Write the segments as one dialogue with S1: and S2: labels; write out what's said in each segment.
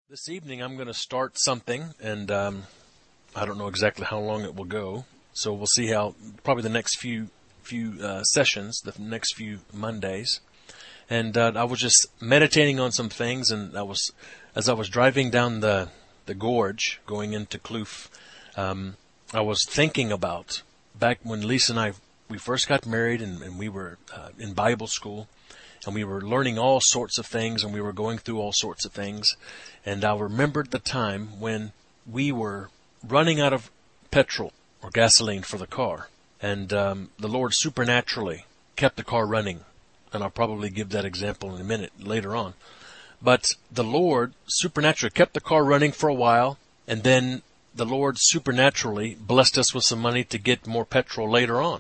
S1: This evening I'm going to start something, and I don't know exactly how long it will go. So we'll see how probably the next few sessions, the next few Mondays. And I was just meditating on some things, and as I was driving down the gorge going into Kloof, I was thinking about back when Lisa and we first got married, and we were in Bible school. And we were learning all sorts of things, and we were going through all sorts of things. And I remembered the time when we were running out of petrol or gasoline for the car. And the Lord supernaturally kept the car running. And I'll probably give that example in a minute later on. But the Lord supernaturally kept the car running for a while, and then the Lord supernaturally blessed us with some money to get more petrol later on.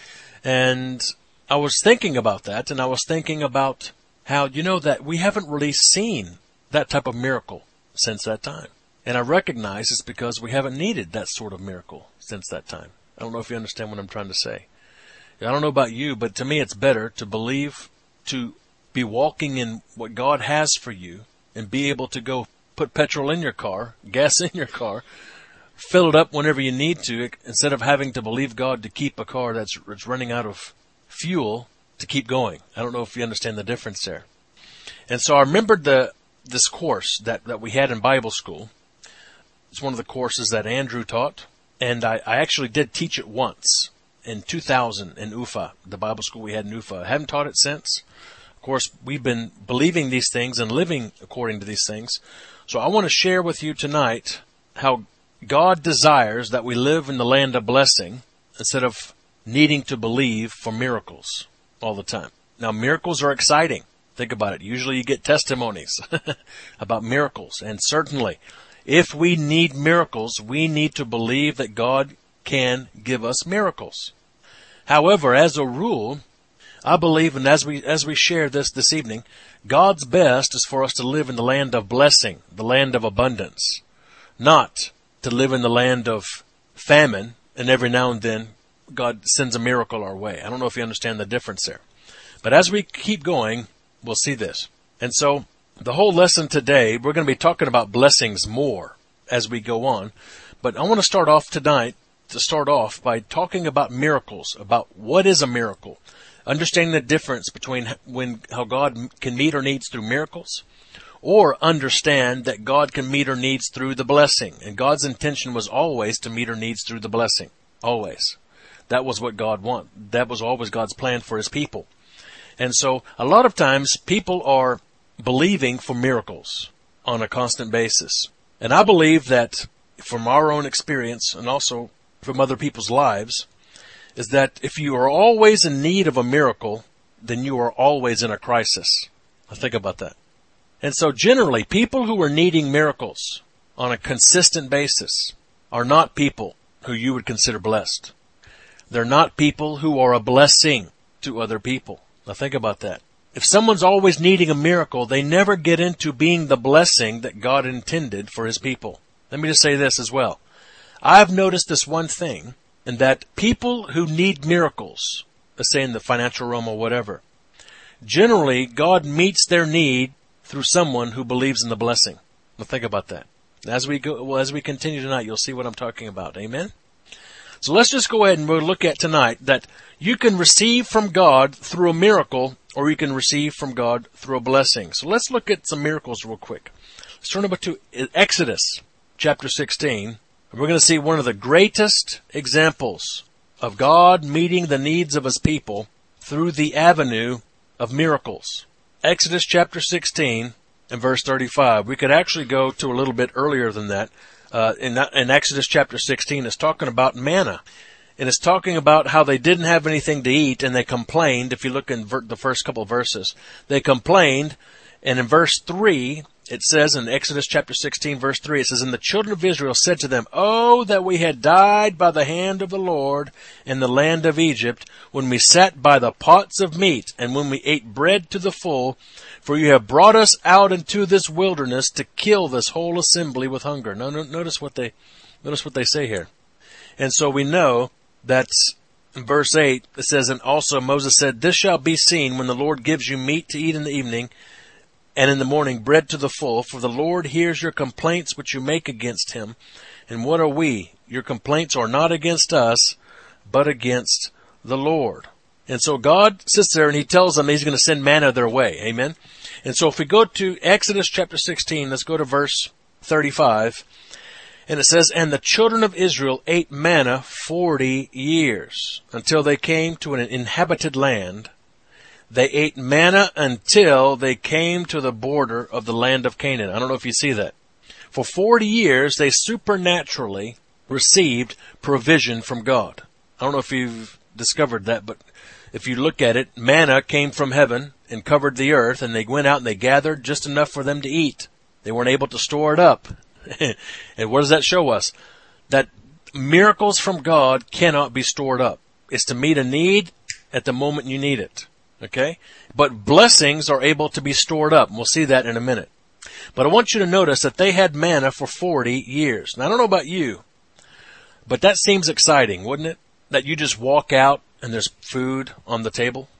S1: And I was thinking about that, and I was thinking about how, that we haven't really seen that type of miracle since that time. And I recognize it's because we haven't needed that sort of miracle since that time. I don't know if you understand what I'm trying to say. I don't know about you, but to me it's better to believe, to be walking in what God has for you, and be able to go put petrol in your car, gas in your car, fill it up whenever you need to, instead of having to believe God to keep a car that's running out of fuel to keep going. I don't know if you understand the difference there. And so I remembered this course that we had in Bible school. It's one of the courses that Andrew taught, and I actually did teach it once in 2000 in UFA, the Bible school we had in UFA. I haven't taught it since. Of course, we've been believing these things and living according to these things. So I want to share with you tonight how God desires that we live in the land of blessing instead of needing to believe for miracles all the time. Now, miracles are exciting. Think about it. Usually you get testimonies about miracles. And certainly, if we need miracles, we need to believe that God can give us miracles. However, as a rule, I believe, and as we share this evening, God's best is for us to live in the land of blessing, the land of abundance, not to live in the land of famine, and every now and then God sends a miracle our way. I don't know if you understand the difference there. But as we keep going, we'll see this. And so the whole lesson today, we're going to be talking about blessings more as we go on. But I want to start off tonight, by talking about miracles, about what is a miracle, understanding the difference between how God can meet our needs through miracles, or understand that God can meet our needs through the blessing. And God's intention was always to meet our needs through the blessing. Always. That was what God wanted. That was always God's plan for His people. And so a lot of times people are believing for miracles on a constant basis. And I believe that from our own experience and also from other people's lives is that if you are always in need of a miracle, then you are always in a crisis. Now think about that. And so generally, people who are needing miracles on a consistent basis are not people who you would consider blessed. They're not people who are a blessing to other people. Now think about that. If someone's always needing a miracle, they never get into being the blessing that God intended for His people. Let me just say this as well. I've noticed this one thing, and that people who need miracles, let's say in the financial realm or whatever, generally God meets their need through someone who believes in the blessing. Now think about that. As we continue tonight, you'll see what I'm talking about. Amen? So let's just go ahead and we'll look at tonight that you can receive from God through a miracle, or you can receive from God through a blessing. So let's look at some miracles real quick. Let's turn over to Exodus chapter 16. And we're going to see one of the greatest examples of God meeting the needs of His people through the avenue of miracles. Exodus chapter 16 and verse 35. We could actually go to a little bit earlier than that. In Exodus chapter 16, it's talking about manna. And it's talking about how they didn't have anything to eat, and they complained. If you look in the first couple of verses, they complained. And in verse 3, it says in Exodus chapter 16, verse 3, it says, "And the children of Israel said to them, Oh, that we had died by the hand of the Lord in the land of Egypt, when we sat by the pots of meat, and when we ate bread to the full. For you have brought us out into this wilderness to kill this whole assembly with hunger." Now, notice what they say here. And so we know that in verse 8, it says, "And also Moses said, This shall be seen when the Lord gives you meat to eat in the evening, and in the morning bread to the full, for the Lord hears your complaints which you make against him. And what are we? Your complaints are not against us, but against the Lord. And so God sits there and he tells them he's going to send manna their way. Amen. And so if we go to Exodus chapter 16, let's go to verse 35. And it says, and the children of Israel ate manna 40 years until they came to an inhabited land. They ate manna until they came to the border of the land of Canaan. I don't know if you see that. For 40 years, they supernaturally received provision from God. I don't know if you've discovered that, but if you look at it, manna came from heaven and covered the earth, and they went out and they gathered just enough for them to eat. They weren't able to store it up. And what does that show us? That miracles from God cannot be stored up. It's to meet a need at the moment you need it. Okay? But blessings are able to be stored up. And we'll see that in a minute. But I want you to notice that they had manna for 40 years. Now, I don't know about you, but that seems exciting, wouldn't it? That you just walk out and there's food on the table.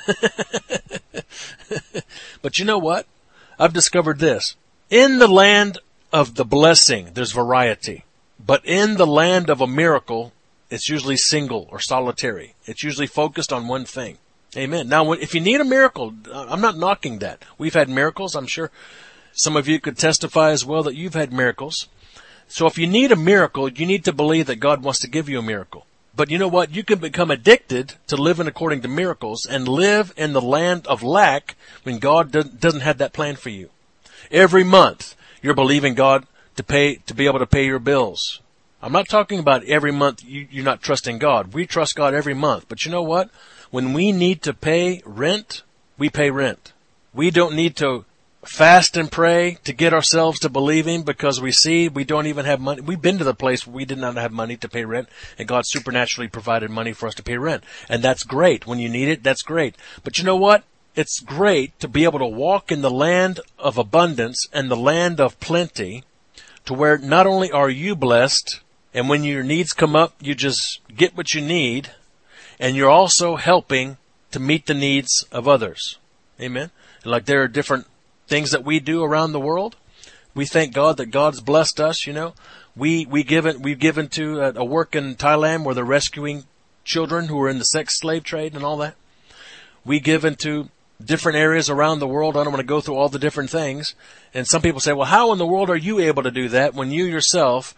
S1: But you know what? I've discovered this. In the land of the blessing, there's variety. But in the land of a miracle, it's usually single or solitary. It's usually focused on one thing. Amen. Now, if you need a miracle, I'm not knocking that. We've had miracles. I'm sure some of you could testify as well that you've had miracles. So if you need a miracle, you need to believe that God wants to give you a miracle. But you know what? You can become addicted to living according to miracles and live in the land of lack when God doesn't have that plan for you. Every month, you're believing God to be able to pay your bills. I'm not talking about every month you're not trusting God. We trust God every month. But you know what? When we need to pay rent, we pay rent. We don't need to fast and pray to get ourselves to believing because we don't even have money. We've been to the place where we did not have money to pay rent, and God supernaturally provided money for us to pay rent. And that's great. When you need it, that's great. But you know what? It's great to be able to walk in the land of abundance and the land of plenty, to where not only are you blessed, and when your needs come up, you just get what you need, and you're also helping to meet the needs of others. Amen? Like there are different things that we do around the world. We thank God that God's blessed us, you know. We've given to a work in Thailand where they're rescuing children who are in the sex slave trade and all that. We give into different areas around the world. I don't want to go through all the different things. And some people say, well, how in the world are you able to do that when you yourself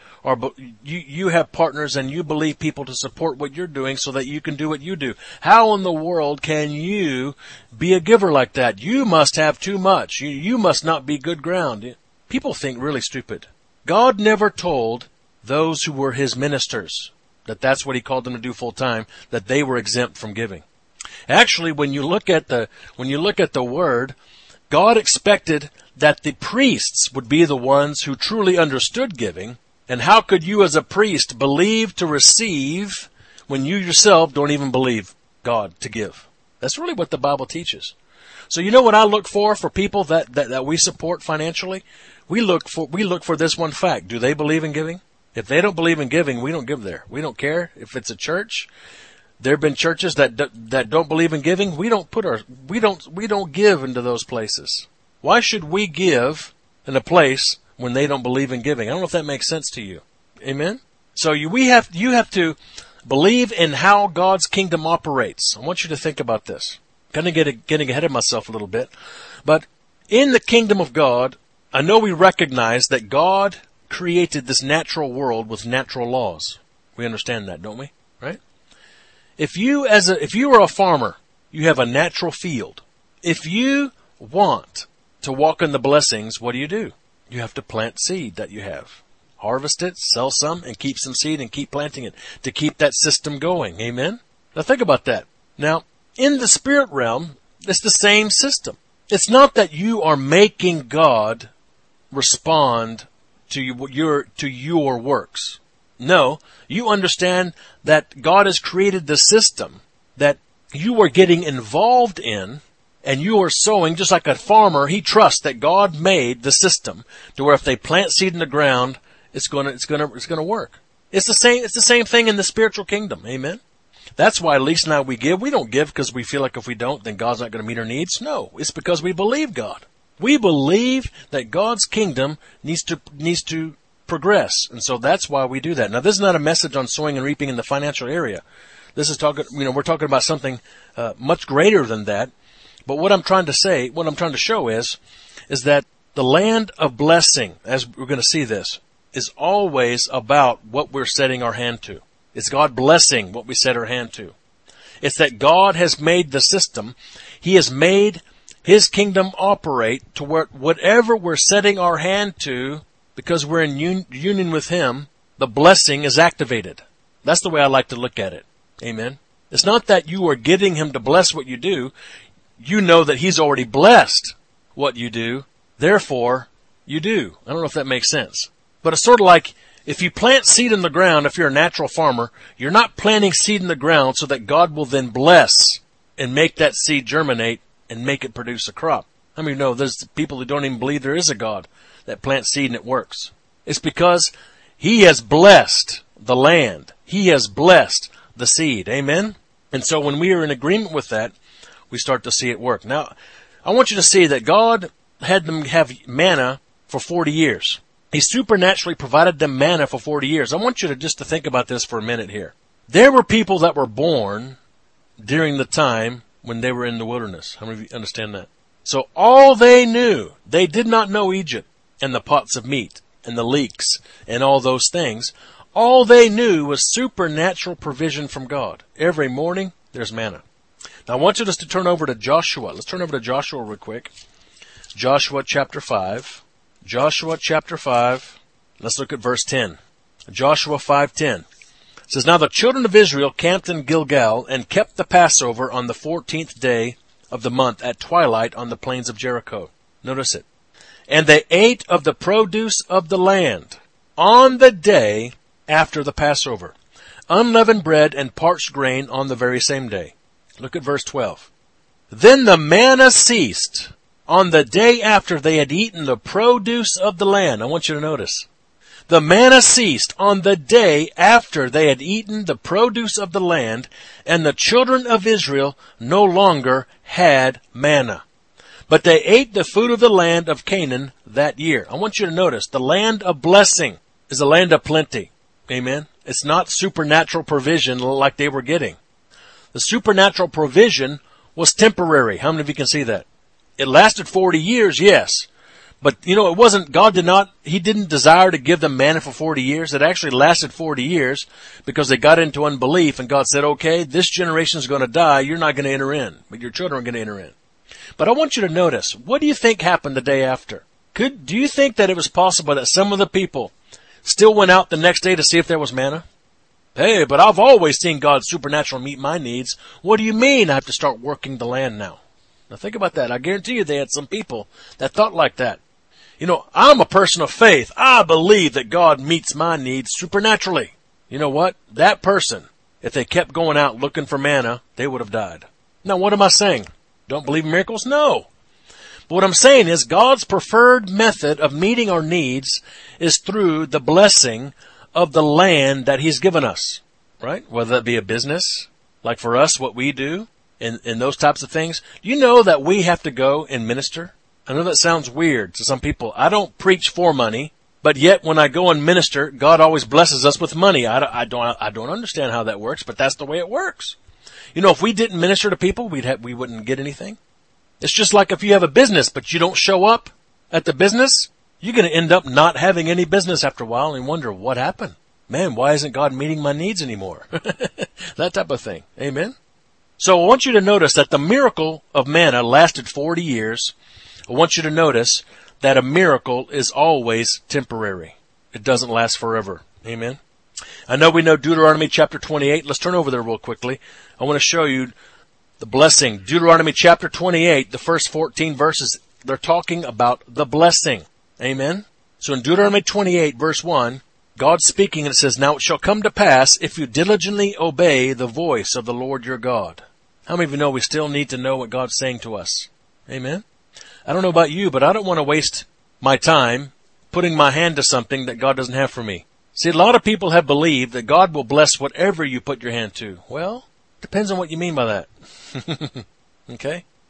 S1: you have partners and you believe people to support what you're doing so that you can do what you do? How in the world can you be a giver like that? You must have too much. You must not be good ground. People think really stupid. God never told those who were his ministers that's what he called them to do full time, that they were exempt from giving. Actually, when you look at the word, God expected that the priests would be the ones who truly understood giving. And how could you as a priest believe to receive when you yourself don't even believe God to give? That's really what the Bible teaches. So you know what I look for people that we support financially? We look for this one fact. Do they believe in giving? If they don't believe in giving, we don't give there. We don't care if it's a church. There have been churches that don't believe in giving. We don't give into those places. Why should we give in a place when they don't believe in giving? I don't know if that makes sense to you. Amen? So you have to believe in how God's kingdom operates. I want you to think about this. Kind of getting ahead of myself a little bit. But in the kingdom of God, I know we recognize that God created this natural world with natural laws. We understand that, don't we? Right? If you are a farmer, you have a natural field. If you want to walk in the blessings, what do? You have to plant seed that you have. Harvest it, sell some, and keep some seed and keep planting it to keep that system going. Amen? Now think about that. Now, in the spirit realm, it's the same system. It's not that you are making God respond to your works. No, you understand that God has created the system that you are getting involved in, and you are sowing just like a farmer. He trusts that God made the system to where if they plant seed in the ground, it's going to work. It's the same thing in the spiritual kingdom. Amen. That's why Lisa and I, we give. We don't give because we feel like if we don't, then God's not going to meet our needs. No, it's because we believe God. We believe that God's kingdom needs to progress. And so that's why we do that. Now, this is not a message on sowing and reaping in the financial area. This is talking, we're talking about something much greater than that. But what I'm trying to show is that the land of blessing, as we're going to see this, is always about what we're setting our hand to. It's God blessing what we set our hand to. It's that God has made the system. He has made His kingdom operate to where whatever we're setting our hand to, because we're in union with Him, the blessing is activated. That's the way I like to look at it. Amen. It's not that you are getting Him to bless what you do. You know that He's already blessed what you do. Therefore, you do. I don't know if that makes sense. But it's sort of like if you plant seed in the ground, if you're a natural farmer, you're not planting seed in the ground so that God will then bless and make that seed germinate and make it produce a crop. How many know there's people who don't even believe there is a God that plants seed and it works? It's because He has blessed the land. He has blessed the seed. Amen? And so when we are in agreement with that, we start to see it work. Now, I want you to see that God had them have manna for 40 years. He supernaturally provided them manna for 40 years. I want you to just to think about this for a minute here. There were people that were born during the time when they were in the wilderness. How many of you understand that? So all they knew, they did not know Egypt and the pots of meat and the leeks and all those things. All they knew was supernatural provision from God. Every morning, there's manna. Now I want you just to turn over to Joshua. Let's turn over to Joshua real quick. Joshua chapter 5. Joshua chapter 5. Let's look at verse 10. Joshua 5:10. It says, Now the children of Israel camped in Gilgal and kept the Passover on the 14th day of the month at twilight on the plains of Jericho. Notice it. And they ate of the produce of the land on the day after the Passover, unleavened bread and parched grain on the very same day. Look at verse 12. Then the manna ceased on the day after they had eaten the produce of the land. I want you to notice. The manna ceased on the day after they had eaten the produce of the land, and the children of Israel no longer had manna. But they ate the food of the land of Canaan that year. I want you to notice, the land of blessing is a land of plenty. Amen? It's not supernatural provision like they were getting. The supernatural provision was temporary. How many of you can see that? It lasted 40 years, yes. But, it wasn't, He didn't desire to give them manna for 40 years. It actually lasted 40 years because they got into unbelief and God said, okay, this generation is going to die. You're not going to enter in, but your children are going to enter in. But I want you to notice, what do you think happened the day after? Do you think that it was possible that some of the people still went out the next day to see if there was manna? Hey, but I've always seen God supernatural meet my needs. What do you mean I have to start working the land now? Now think about that. I guarantee you they had some people that thought like that. I'm a person of faith. I believe that God meets my needs supernaturally. You know what? That person, if they kept going out looking for manna, they would have died. Now what am I saying? Don't believe in miracles? No. But what I'm saying is God's preferred method of meeting our needs is through the blessing of the land that He's given us. Right? Whether that be a business, like for us, what we do, and those types of things. Do you know that we have to go and minister? I know that sounds weird to some people. I don't preach for money, but yet when I go and minister, God always blesses us with money. I don't understand how that works, but that's the way it works. If we didn't minister to people, we wouldn't get anything. It's just like if you have a business, but you don't show up at the business, you're going to end up not having any business after a while and wonder what happened. Man, why isn't God meeting my needs anymore? That type of thing. Amen. So I want you to notice that the miracle of manna lasted 40 years. I want you to notice that a miracle is always temporary. It doesn't last forever. Amen. I know we know Deuteronomy chapter 28. Let's turn over there real quickly. I want to show you the blessing. Deuteronomy chapter 28, the first 14 verses, they're talking about the blessing. Amen. So in Deuteronomy 28 verse 1, God's speaking and it says, Now it shall come to pass if you diligently obey the voice of the Lord your God. How many of you know we still need to know what God's saying to us? Amen. I don't know about you, but I don't want to waste my time putting my hand to something that God doesn't have for me. See, a lot of people have believed that God will bless whatever you put your hand to. Well, depends on what you mean by that. Okay?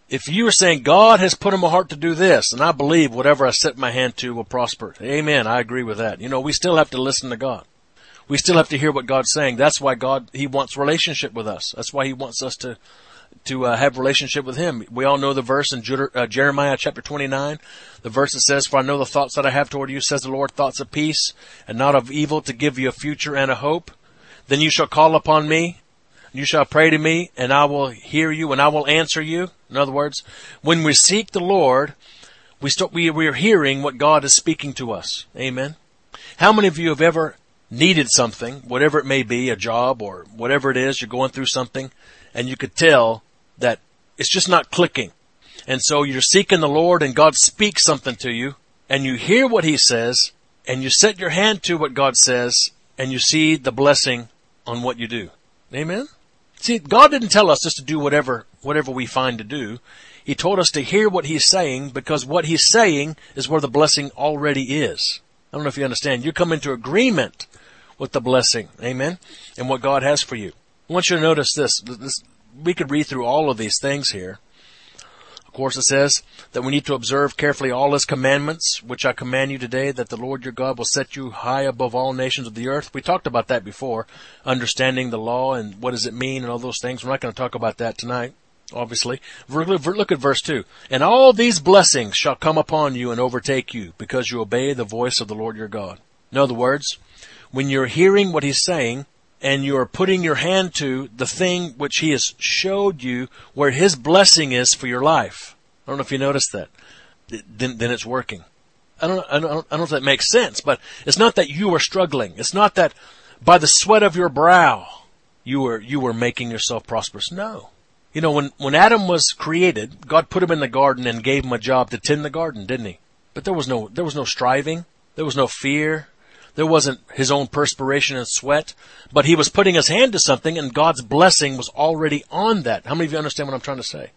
S1: If you are saying God has put in my heart to do this, and I believe whatever I set my hand to will prosper. Amen. I agree with that. We still have to listen to God. We still have to hear what God's saying. That's why He wants relationship with us. That's why He wants us to have relationship with Him. We all know the verse in Jeremiah chapter 29, the verse that says, "For I know the thoughts that I have toward you, says the Lord, thoughts of peace and not of evil, to give you a future and a hope. Then you shall call upon me, you shall pray to me, and I will hear you, and I will answer you." In other words, when we seek the Lord, we are hearing what God is speaking to us. Amen. How many of you have ever needed something, whatever it may be, a job or whatever it is, you're going through something, and you could tell that it's just not clicking. And so you're seeking the Lord, and God speaks something to you, and you hear what He says, and you set your hand to what God says, and you see the blessing on what you do. Amen? See, God didn't tell us just to do whatever we find to do. He told us to hear what He's saying, because what He's saying is where the blessing already is. I don't know if you understand. You come into agreement with the blessing. Amen? And what God has for you. I want you to notice this. We could read through all of these things here. Of course, it says that we need to observe carefully all His commandments, which I command you today, that the Lord your God will set you high above all nations of the earth. We talked about that before, understanding the law and what does it mean and all those things. We're not going to talk about that tonight, obviously. Look at verse 2. "And all these blessings shall come upon you and overtake you, because you obey the voice of the Lord your God." In other words, when you're hearing what He's saying, and you're putting your hand to the thing which He has showed you where His blessing is for your life. I don't know if you noticed that. Then it's working. I don't know if that makes sense, but it's not that you are struggling. It's not that by the sweat of your brow you were making yourself prosperous. No. When Adam was created, God put him in the garden and gave him a job to tend the garden, didn't He? But there was no striving. There was no fear. There wasn't his own perspiration and sweat, but he was putting his hand to something, and God's blessing was already on that. How many of you understand what I'm trying to say?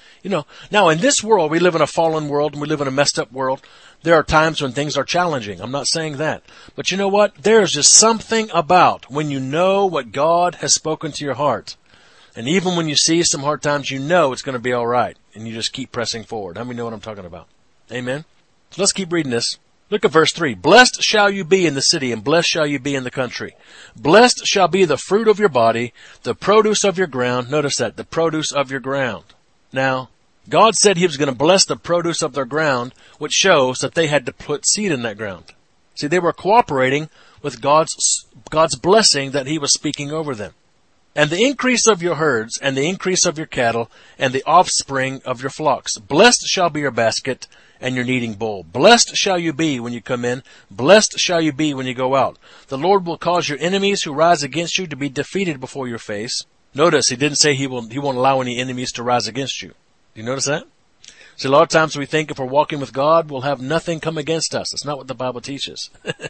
S1: Now in this world, we live in a fallen world, and we live in a messed up world. There are times when things are challenging. I'm not saying that. But you know what? There's just something about when you know what God has spoken to your heart. And even when you see some hard times, you know it's going to be all right. And you just keep pressing forward. How many know what I'm talking about? Amen? So let's keep reading this. Look at verse 3. "Blessed shall you be in the city, and blessed shall you be in the country. Blessed shall be the fruit of your body, the produce of your ground." Notice that, the produce of your ground. Now, God said He was going to bless the produce of their ground, which shows that they had to put seed in that ground. See, they were cooperating with God's blessing that He was speaking over them. "And the increase of your herds, and the increase of your cattle, and the offspring of your flocks. Blessed shall be your basket and your kneading bowl. Blessed shall you be when you come in. Blessed shall you be when you go out. The Lord will cause your enemies who rise against you to be defeated before your face." Notice He didn't say He won't allow any enemies to rise against you. Do you notice that? See, a lot of times we think if we're walking with God, we'll have nothing come against us. That's not what the Bible teaches.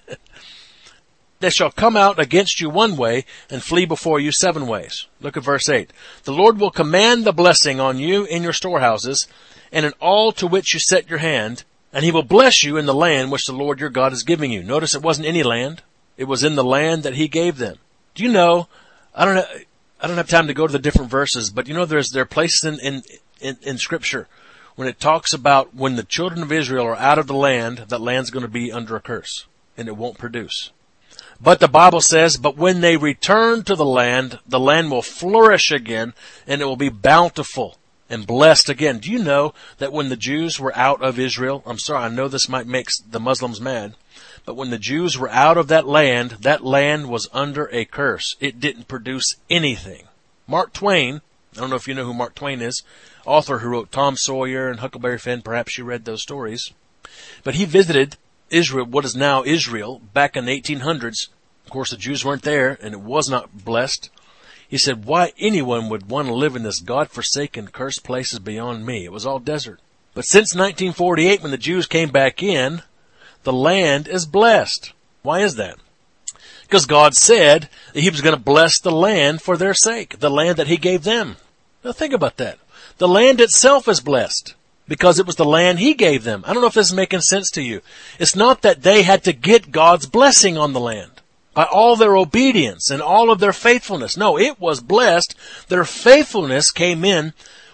S1: "They shall come out against you one way and flee before you 7 ways. Look at verse 8. "The Lord will command the blessing on you in your storehouses, and in all to which you set your hand, and He will bless you in the land which the Lord your God is giving you." Notice it wasn't any land. It was in the land that He gave them. Do you know, I don't have time to go to the different verses, but there are places in Scripture when it talks about when the children of Israel are out of the land, that land's going to be under a curse, and it won't produce. But the Bible says, but when they return to the land will flourish again, and it will be bountiful and blessed again. Do you know that when the Jews were out of Israel, I'm sorry, I know this might make the Muslims mad, but when the Jews were out of that land was under a curse. It didn't produce anything. Mark Twain, I don't know if you know who Mark Twain is, author who wrote Tom Sawyer and Huckleberry Finn, perhaps you read those stories. But he visited Israel, what is now Israel, back in the 1800s. Of course, the Jews weren't there, and it was not blessed. He said, why anyone would want to live in this God-forsaken, cursed place is beyond me. It was all desert. But since 1948, when the Jews came back in, the land is blessed. Why is that? Because God said that He was going to bless the land for their sake, the land that He gave them. Now think about that. The land itself is blessed because it was the land He gave them. I don't know if this is making sense to you. It's not that they had to get God's blessing on the land by all their obedience and all of their faithfulness. No, it was blessed. Their faithfulness came in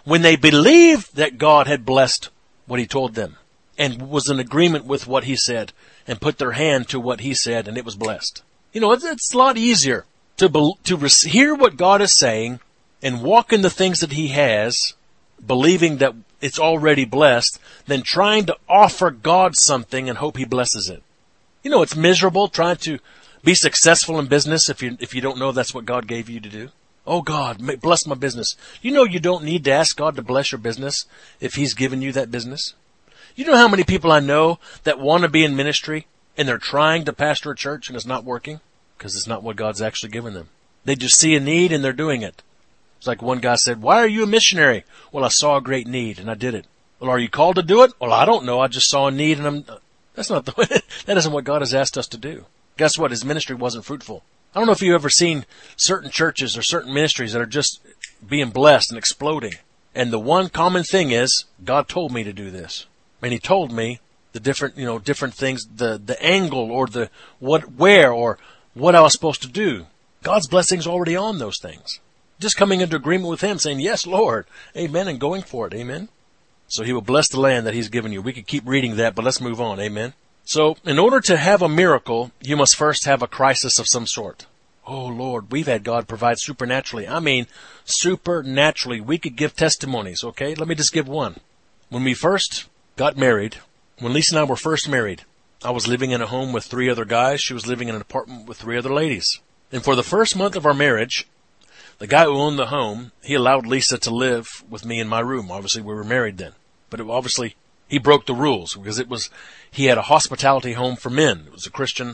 S1: when they believed that God had blessed what he told them and was in agreement with what he said and put their hand to what he said and it was blessed. You know, it's a lot easier to hear what God is saying and walk in the things that he has, believing that it's already blessed, than trying to offer God something and hope he blesses it. You know, it's miserable trying to be successful in business if you don't know that's what God gave you to do. Oh God, bless my business. You know you don't need to ask God to bless your business if he's given you that business. You know how many people I know that want to be in ministry and they're trying to pastor a church and it's not working? Because it's not what God's actually given them. They just see a need and they're doing it. It's like one guy said, "Why are you a missionary?" "Well, I saw a great need and I did it." "Well, are you called to do it?" "Well, I don't know. I just saw a need and that's not the way. That isn't what God has asked us to do. Guess what? His ministry wasn't fruitful. I don't know if you've ever seen certain churches or certain ministries that are just being blessed and exploding. And the one common thing is, God told me to do this. And he told me the different things, the angle or the where or what I was supposed to do. God's blessing's already on those things. Just coming into agreement with him, saying, "Yes, Lord, amen," and going for it, amen. So he will bless the land that he's given you. We could keep reading that, but let's move on, amen. So in order to have a miracle, you must first have a crisis of some sort. Oh Lord, we've had God provide supernaturally. I mean, supernaturally. We could give testimonies, okay? Let me just give one. When we first got married, when Lisa and I were first married, I was living in a home with 3 other guys. She was living in an apartment with 3 other ladies. And for the first month of our marriage, the guy who owned the home, he allowed Lisa to live with me in my room. Obviously, we were married then. But obviously, he broke the rules because he had a hospitality home for men. He was a Christian,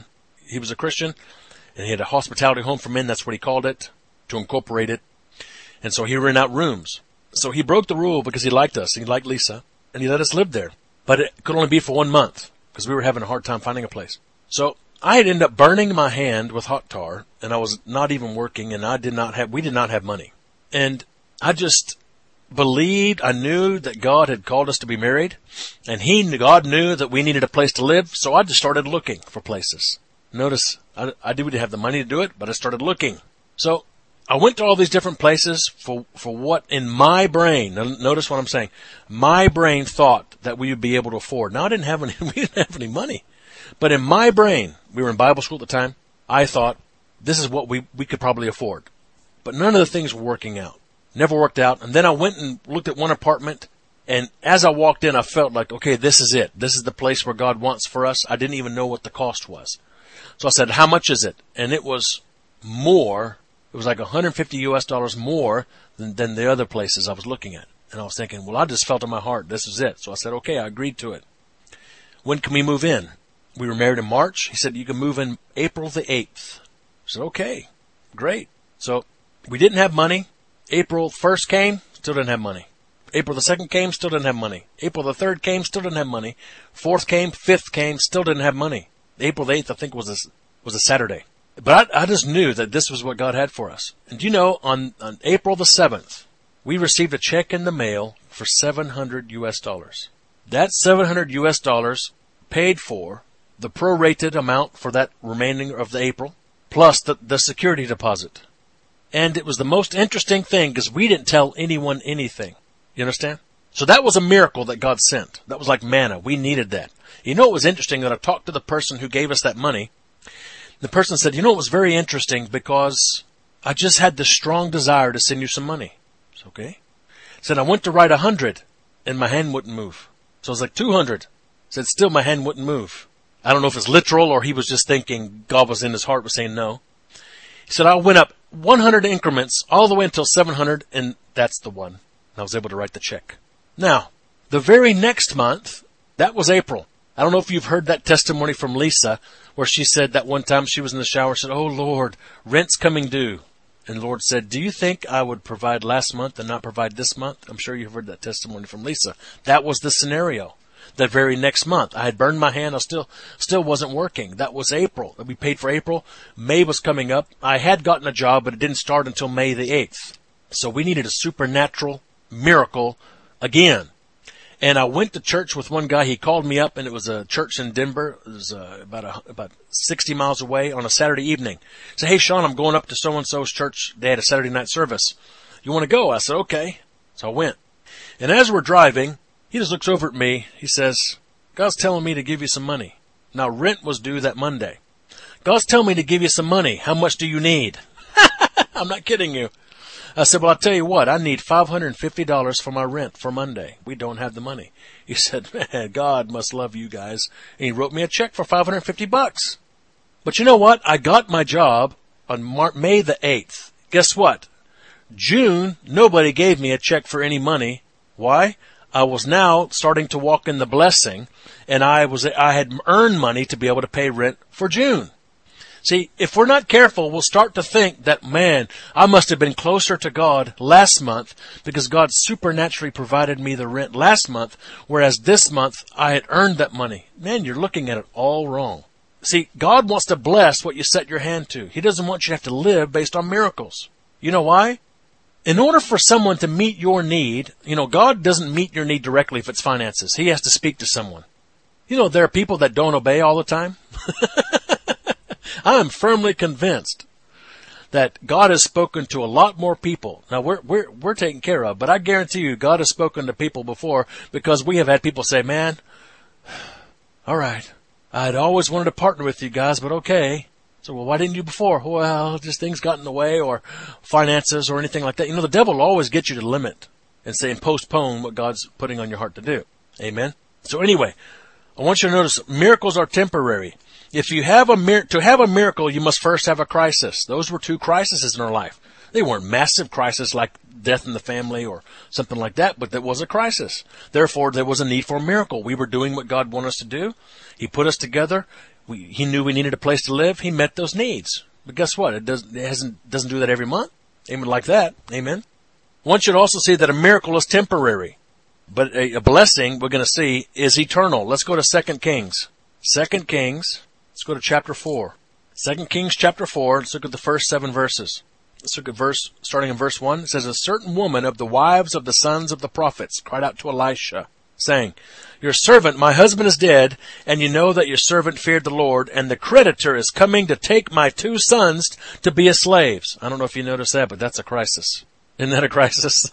S1: and he had a hospitality home for men. That's what he called it, to incorporate it. And so he rented out rooms. So he broke the rule because he liked us. He liked Lisa, and he let us live there. But it could only be for 1 month because we were having a hard time finding a place. So I had ended up burning my hand with hot tar, and I was not even working, and we did not have money. And I just believed, I knew that God had called us to be married, and God knew that we needed a place to live, so I just started looking for places. Notice, I didn't have the money to do it, but I started looking. So I went to all these different places for what in my brain, notice what I'm saying, my brain thought that we would be able to afford. Now we didn't have any money. But in my brain, we were in Bible school at the time, I thought, this is what we could probably afford. But none of the things were working out. Never worked out. And then I went and looked at one apartment, and as I walked in, I felt like, okay, this is it. This is the place where God wants for us. I didn't even know what the cost was. So I said, how much is it? And it was more. It was like $150 more than the other places I was looking at. And I was thinking, well, I just felt in my heart, this is it. So I said, okay, I agreed to it. When can we move in? We were married in March. He said, you can move in April the 8th. I said, okay, great. So we didn't have money. April 1st came, still didn't have money. April the 2nd came, still didn't have money. April the 3rd came, still didn't have money. 4th came, 5th came, still didn't have money. April the 8th, I think, was a Saturday. But I just knew that this was what God had for us. And you know, on April the 7th, we received a check in the mail for $700 US. That $700 US paid for the prorated amount for that remaining of the April, plus the security deposit. And it was the most interesting thing because we didn't tell anyone anything. You understand? So that was a miracle that God sent. That was like manna. We needed that. You know, it was interesting that I talked to the person who gave us that money. The person said, you know, it was very interesting because I just had this strong desire to send you some money. It's okay. Said I went to write 100 and my hand wouldn't move. So I was like 200. Said still my hand wouldn't move. I don't know if it's literal or he was just thinking God was in his heart was saying no. He said I went up 100 increments all the way until 700 and that's the one. And I was able to write the check. Now, the very next month, that was April. I don't know if you've heard that testimony from Lisa where she said that one time she was in the shower, said, oh Lord, rent's coming due. And the Lord said, do you think I would provide last month and not provide this month? I'm sure you've heard that testimony from Lisa. That was the scenario. The very next month, I had burned my hand. I still wasn't working. That was April. We paid for April. May was coming up. I had gotten a job, but it didn't start until May the 8th. So we needed a supernatural miracle again. And I went to church with one guy. He called me up, and it was a church in Denver. It was about 60 miles away on a Saturday evening. He said, hey, Sean, I'm going up to so-and-so's church. They had a Saturday night service. You want to go? I said, okay. So I went. And as we're driving, he just looks over at me. He says, God's telling me to give you some money. Now, rent was due that Monday. God's telling me to give you some money. How much do you need? I'm not kidding you. I said, well, I'll tell you what, I need $550 for my rent for Monday. We don't have the money. He said, man, God must love you guys. And he wrote me a check for $550. But you know what? I got my job on May the 8th. Guess what? June, nobody gave me a check for any money. Why? I was now starting to walk in the blessing, and I had earned money to be able to pay rent for June. See, if we're not careful, we'll start to think that, man, I must have been closer to God last month because God supernaturally provided me the rent last month, whereas this month I had earned that money. Man, you're looking at it all wrong. See, God wants to bless what you set your hand to. He doesn't want you to have to live based on miracles. You know why? In order for someone to meet your need, God doesn't meet your need directly if it's finances. He has to speak to someone. There are people that don't obey all the time. I am firmly convinced that God has spoken to a lot more people. Now we're taken care of, but I guarantee you God has spoken to people before, because we have had people say, man, all right, I'd always wanted to partner with you guys, but okay. So, well, why didn't you before? Well, just things got in the way, or finances or anything like that. The devil will always get you to limit and postpone what God's putting on your heart to do. Amen. So anyway, I want you to notice miracles are temporary. If you have to have a miracle, you must first have a crisis. Those were two crises in our life. They weren't massive crises like death in the family or something like that, but there was a crisis. Therefore, there was a need for a miracle. We were doing what God wanted us to do. He put us together. He knew we needed a place to live. He met those needs. But guess what? It doesn't do that every month. Amen. Like that. Amen. One should also see that a miracle is temporary, but a blessing, we're going to see, is eternal. Let's go to 2 Kings. 2 Kings. Let's go to chapter 4. 2 Kings chapter 4. Let's look at the first 7 verses. Let's look at starting in verse 1. It says, a certain woman of the wives of the sons of the prophets cried out to Elisha, saying, your servant, my husband, is dead, and you know that your servant feared the Lord, and the creditor is coming to take my 2 sons to be his slaves. I don't know if you noticed that, but that's a crisis. Isn't that a crisis?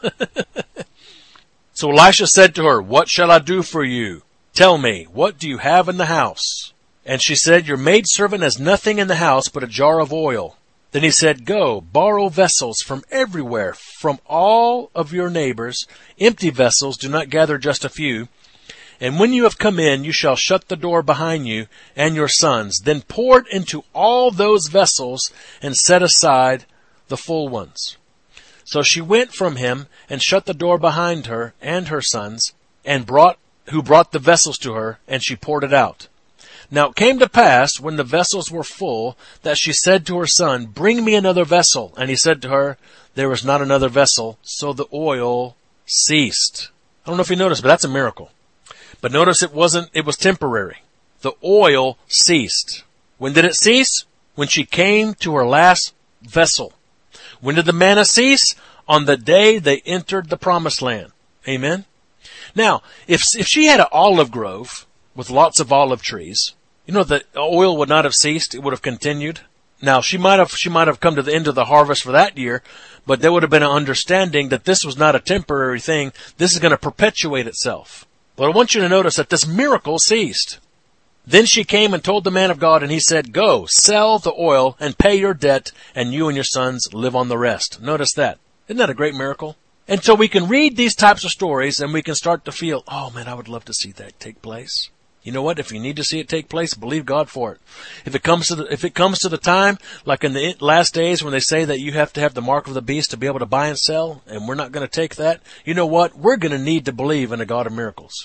S1: So Elisha said to her, what shall I do for you? Tell me, what do you have in the house? And she said, your maidservant has nothing in the house but a jar of oil. Then he said, go, borrow vessels from everywhere, from all of your neighbors, empty vessels, do not gather just a few. And when you have come in, you shall shut the door behind you and your sons. Then pour it into all those vessels and set aside the full ones. So she went from him and shut the door behind her and her sons, and brought the vessels to her, and she poured it out. Now it came to pass, when the vessels were full, that she said to her son, bring me another vessel. And he said to her, there was not another vessel. So the oil ceased. I don't know if you noticed, but that's a miracle. But notice it was temporary. The oil ceased. When did it cease? When she came to her last vessel. When did the manna cease? On the day they entered the promised land. Amen. Now, if she had an olive grove with lots of olive trees, the oil would not have ceased. It would have continued. Now, she might have come to the end of the harvest for that year, but there would have been an understanding that this was not a temporary thing. This is going to perpetuate itself. But I want you to notice that this miracle ceased. Then she came and told the man of God, and he said, go, sell the oil and pay your debt, and you and your sons live on the rest. Notice that. Isn't that a great miracle? And so we can read these types of stories, and we can start to feel, oh man, I would love to see that take place. You know what? If you need to see it take place, believe God for it. If it comes to the time, like in the last days when they say that you have to have the mark of the beast to be able to buy and sell, and we're not going to take that, you know what? We're going to need to believe in a God of miracles.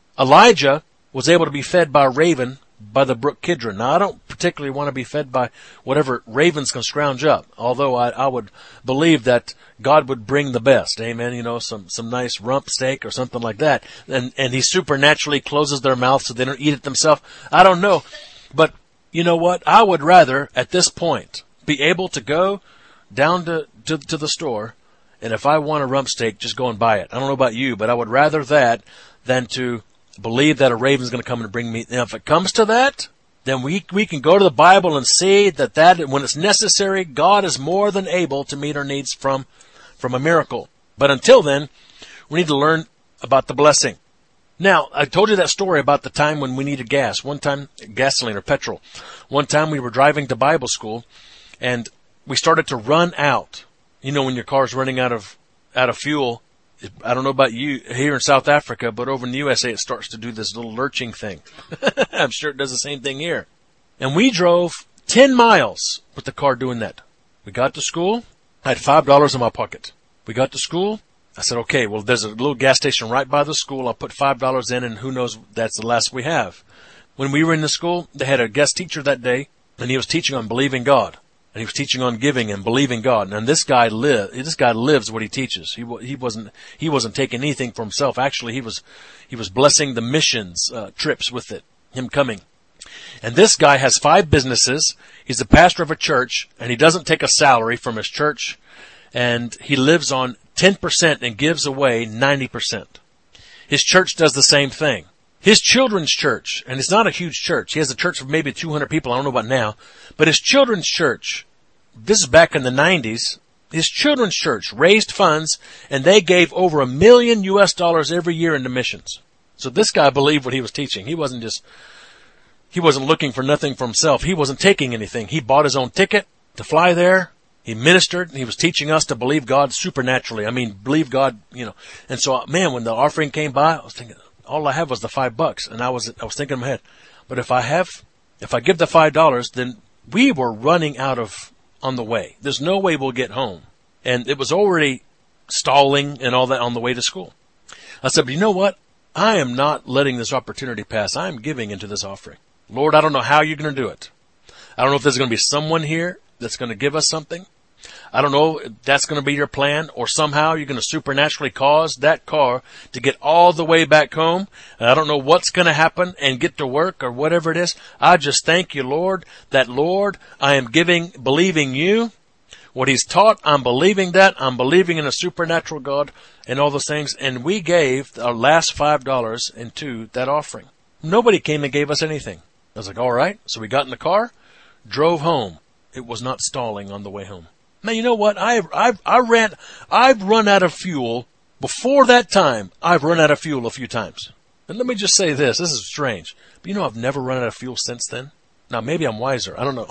S1: Elijah was able to be fed by a raven by the brook Kidron. Now, I don't particularly want to be fed by whatever ravens can scrounge up, although I would believe that God would bring the best. Amen. Some nice rump steak or something like that. And he supernaturally closes their mouth so they don't eat it themselves. I don't know. But you know what? I would rather, at this point, be able to go down to the store, and if I want a rump steak, just go and buy it. I don't know about you, but I would rather that than to believe that a raven's going to come and bring me. Now, if it comes to that, then we can go to the Bible and see that when it's necessary, God is more than able to meet our needs from a miracle. But until then, We need to learn about the blessing. Now, I told you that story about the time when we needed gas. One time, gasoline or petrol. One time we were driving to Bible school and we started to run out. You know, when your car's running out of fuel, I don't know about you here in South Africa, but over in the USA it starts to do this little lurching thing. I'm sure it does the same thing here. And we drove 10 miles with the car doing that. We got to school. I had $5 in my pocket. We got to school. I said, okay, well, there's a little gas station right by the school. I'll put $5 in, and who knows, that's the last we have. When we were in the school, they had a guest teacher that day, and he was teaching on believing God. And he was teaching on giving and believing God. And this guy lives what he teaches. He wasn't taking anything for himself. Actually, he was blessing the missions trips with it, him coming. And this guy has 5 businesses. He's the pastor of a church, and he doesn't take a salary from his church. And he lives on 10% and gives away 90%. His church does the same thing. His children's church, and it's not a huge church. He has a church of maybe 200 people. I don't know about now. But his children's church, this is back in the 90s, his children's church raised funds, and they gave over $1 million every year into missions. So this guy believed what he was teaching. He wasn't looking for nothing for himself. He wasn't taking anything. He bought his own ticket to fly there. He ministered, and he was teaching us to believe God supernaturally. I mean, believe God, you know. And so, man, when the offering came by, I was thinking, all I have was the $5. And I was thinking in my head, but if I give the $5, then we were running out of on the way. There's no way we'll get home. And it was already stalling and all that on the way to school. I said, but you know what? I am not letting this opportunity pass. I am giving into this offering. Lord, I don't know how you're going to do it. I don't know if there's going to be someone here that's going to give us something. I don't know if that's going to be your plan, or somehow you're going to supernaturally cause that car to get all the way back home. And I don't know what's going to happen and get to work or whatever it is. I just thank you, Lord, that, Lord, I am believing you. What he's taught, I'm believing that. I'm believing in a supernatural God and all those things. And we gave our last $5 into that offering. Nobody came and gave us anything. I was like, all right. So we got in the car, drove home. It was not stalling on the way home. Now, you know what? I've run out of fuel. Before that time, I've run out of fuel a few times. And let me just say this is strange. But you know, I've never run out of fuel since then. Now, maybe I'm wiser. I don't know.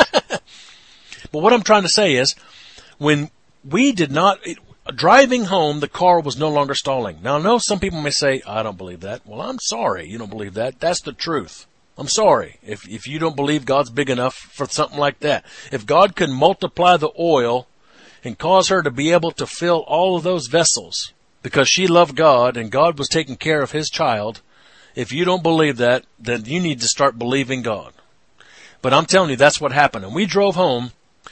S1: But what I'm trying to say is, when we driving home, the car was no longer stalling. Now, I know some people may say, I don't believe that. Well, I'm sorry you don't believe that. That's the truth. I'm sorry if you don't believe God's big enough for something like that. If God can multiply the oil and cause her to be able to fill all of those vessels because she loved God and God was taking care of his child, if you don't believe that, then you need to start believing God. But I'm telling you, that's what happened. And we drove home,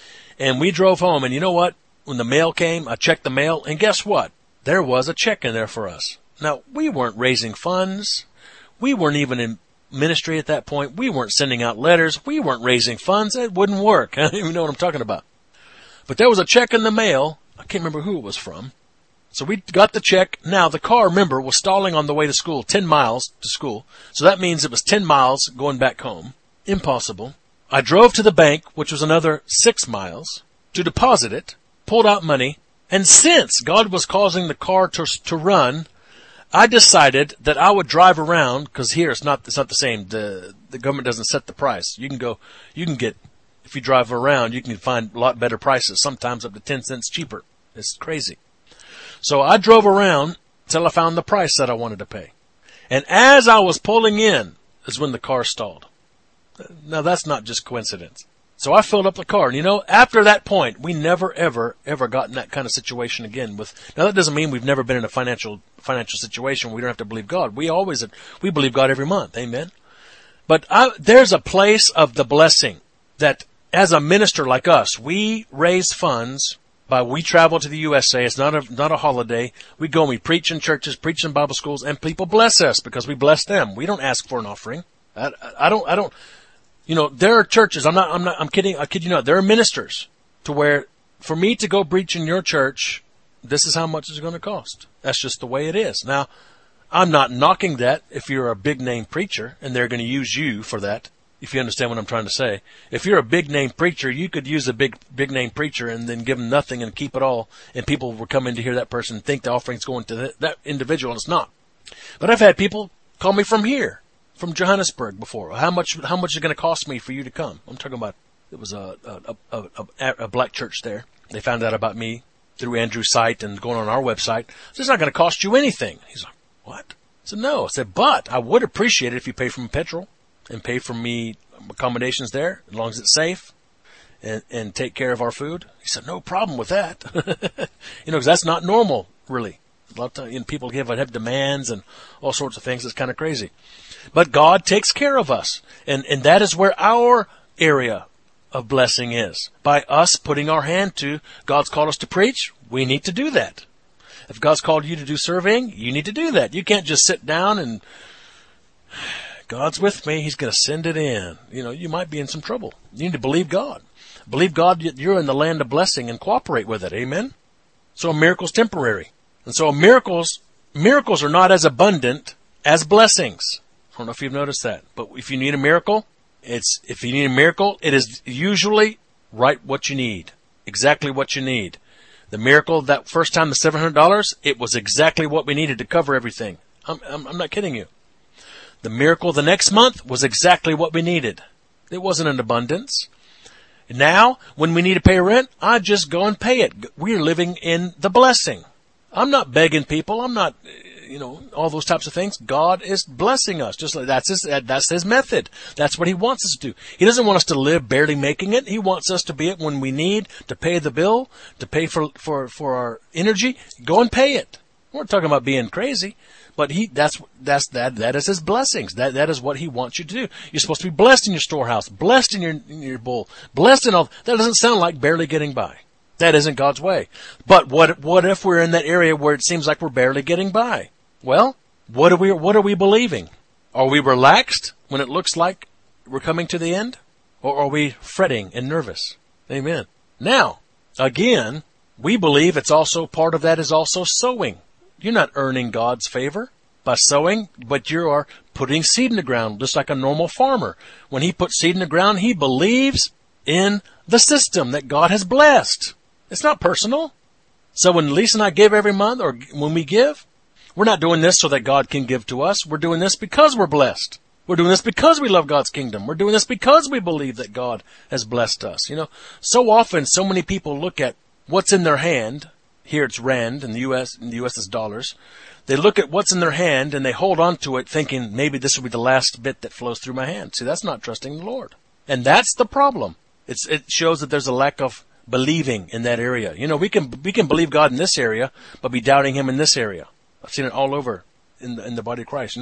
S1: and you know what? When the mail came, I checked the mail, and guess what? There was a check in there for us. Now, we weren't raising funds. We weren't even in ministry at that point. We weren't sending out letters. We weren't raising funds. It wouldn't work. I don't even know what I'm talking about. But there was a check in the mail. I can't remember who it was from. So we got the check. Now, the car, remember, was stalling on the way to school, 10 miles to school. So that means it was 10 miles going back home. Impossible. I drove to the bank, which was another 6 miles, to deposit it, pulled out money, and since God was causing the car to run, I decided that I would drive around, because here it's not the same. The government doesn't set the price. You can get, if you drive around, you can find a lot better prices, sometimes up to 10 cents cheaper. It's crazy. So I drove around till I found the price that I wanted to pay. And as I was pulling in is when the car stalled. Now that's not just coincidence. So I filled up the car. And you know, after that point, we never, ever got in that kind of situation again. Now that doesn't mean we've never been in a financial situation where we don't have to believe God. We believe God every month. Amen. But there's a place of the blessing that as a minister like us, we raise funds we travel to the USA. It's not a holiday. We go and we preach in churches, preach in Bible schools, and people bless us because we bless them. We don't ask for an offering. I don't. You know, there are churches, I'm kidding, I kid you not, there are ministers to where, for me to go preach in your church, this is how much it's going to cost. That's just the way it is. Now, I'm not knocking that if you're a big name preacher and they're going to use you for that. if you understand what I'm trying to say. If you're a big name preacher, you could use a big name preacher and then give them nothing and keep it all, and people will come in to hear that person and think the offering's going to that individual, and it's not. But I've had people call me from here, from Johannesburg before. How much is it going to cost me for you to come? I'm talking about, it was a black church there. They found out about me through Andrew's site and going on our website. So it's not going to cost you anything. He's like, what? I said, no. I said, but I would appreciate it if you pay for my petrol and pay for me accommodations there, as long as it's safe, and take care of our food. He said, no problem with that. Because that's not normal, really. A lot of times, people have demands and all sorts of things. It's kind of crazy. But God takes care of us. And that is where our area of blessing is. By us putting our hand to, God's called us to preach, we need to do that. If God's called you to do surveying, you need to do that. You can't just sit down and, God's with me, He's going to send it in. You might be in some trouble. You need to believe God. Believe God that you're in the land of blessing and cooperate with it. Amen? So a miracle's temporary. And so miracles are not as abundant as blessings. I don't know if you've noticed that. But if you need a miracle, it is usually right what you need. Exactly what you need. The miracle that first time, the $700, it was exactly what we needed to cover everything. I'm not kidding you. The miracle the next month was exactly what we needed. It wasn't an abundance. Now, when we need to pay rent, I just go and pay it. We're living in the blessing. I'm not begging people. I'm not, all those types of things. God is blessing us. Just like that's His method. That's what He wants us to do. He doesn't want us to live barely making it. He wants us to be it when we need to pay the bill, to pay for our energy. Go and pay it. We're not talking about being crazy, but that is His blessings. That is what He wants you to do. You're supposed to be blessed in your storehouse, blessed in your bowl, blessed in all. That doesn't sound like barely getting by. That isn't God's way. But what if we're in that area where it seems like we're barely getting by? Well, what are we believing? Are we relaxed when it looks like we're coming to the end? Or are we fretting and nervous? Amen. Now, again, we believe it's also part of that is also sowing. You're not earning God's favor by sowing, but you are putting seed in the ground, just like a normal farmer. When he puts seed in the ground, he believes in the system that God has blessed. It's not personal. So when Lisa and I give every month, or when we give, we're not doing this so that God can give to us. We're doing this because we're blessed. We're doing this because we love God's kingdom. We're doing this because we believe that God has blessed us. So often, so many people look at what's in their hand. Here it's rand in the U.S. it's dollars. They look at what's in their hand and they hold on to it thinking maybe this will be the last bit that flows through my hand. See, that's not trusting the Lord. And that's the problem. It shows that there's a lack of believing in that area. We can believe God in this area, but be doubting Him in this area. I've seen it all over in the body of Christ.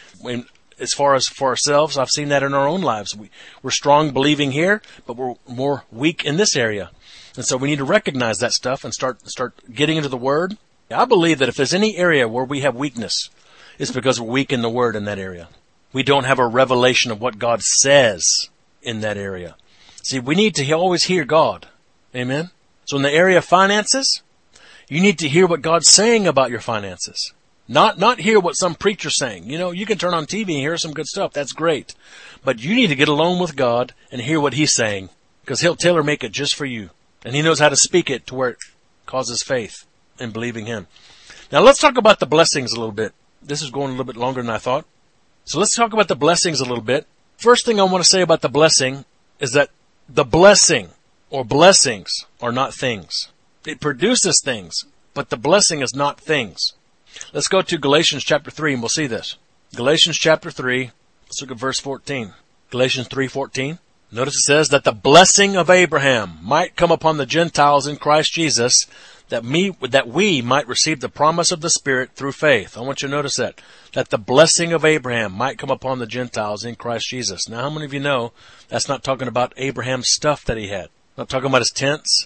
S1: As far as for ourselves, I've seen that in our own lives. We're strong believing here, but we're more weak in this area. And so we need to recognize that stuff and start getting into the Word. I believe that if there's any area where we have weakness, it's because we're weak in the Word in that area. We don't have a revelation of what God says in that area. See, we need to always hear God. Amen? So in the area of finances, you need to hear what God's saying about your finances. Not hear what some preacher's saying. You can turn on TV and hear some good stuff. That's great. But you need to get alone with God and hear what He's saying, because He'll tailor make it just for you. And He knows how to speak it to where it causes faith in believing Him. Now let's talk about the blessings a little bit. This is going a little bit longer than I thought. So let's talk about the blessings a little bit. First thing I want to say about the blessing is that the blessing or blessings are not things. It produces things, but the blessing is not things. Let's go to Galatians chapter 3 and we'll see this. Galatians chapter 3, let's look at verse 14. Galatians 3:14. Notice it says that the blessing of Abraham might come upon the Gentiles in Christ Jesus, that we might receive the promise of the Spirit through faith. I want you to notice that the blessing of Abraham might come upon the Gentiles in Christ Jesus. Now, how many of you know that's not talking about Abraham's stuff that he had? Not talking about his tents.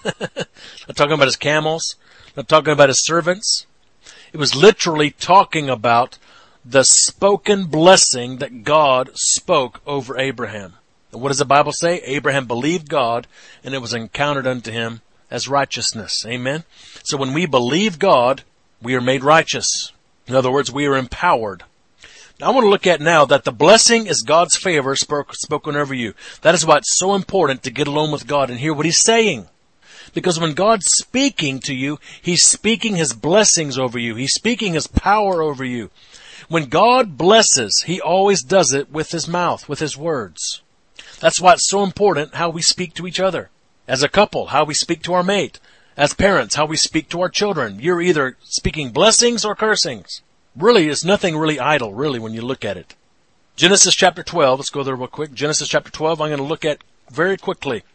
S1: Not talking about his camels. Not talking about his servants. It was literally talking about the spoken blessing that God spoke over Abraham. And what does the Bible say? Abraham believed God, and it was accounted unto him as righteousness. Amen? So when we believe God, we are made righteous. In other words, we are empowered. I want to look at now that the blessing is God's favor spoken over you. That is why it's so important to get alone with God and hear what He's saying. Because when God's speaking to you, He's speaking His blessings over you. He's speaking His power over you. When God blesses, He always does it with His mouth, with His words. That's why it's so important how we speak to each other. As a couple, how we speak to our mate. As parents, how we speak to our children. You're either speaking blessings or cursings. Really, it's nothing really idle, really, when you look at it. Genesis chapter 12, let's go there real quick. Genesis chapter 12, I'm going to look at very quickly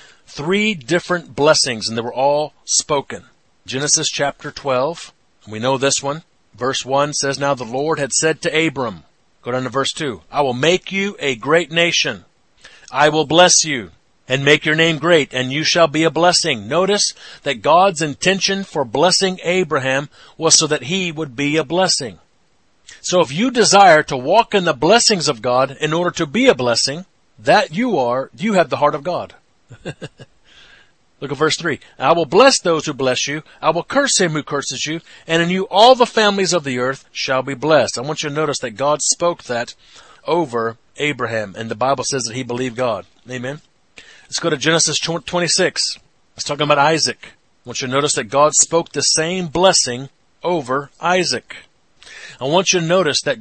S1: 3 different blessings, and they were all spoken. Genesis chapter 12, we know this one. Verse 1 says, Now the Lord had said to Abram, go down to verse 2, I will make you a great nation. I will bless you and make your name great, and you shall be a blessing. Notice that God's intention for blessing Abraham was so that he would be a blessing. So if you desire to walk in the blessings of God in order to be a blessing, that you have the heart of God. Look at verse 3. I will bless those who bless you. I will curse him who curses you. And in you all the families of the earth shall be blessed. I want you to notice that God spoke that over Abraham. And the Bible says that he believed God. Amen. Let's go to Genesis 26. It's talking about Isaac. I want you to notice that God spoke the same blessing over Isaac. I want you to notice that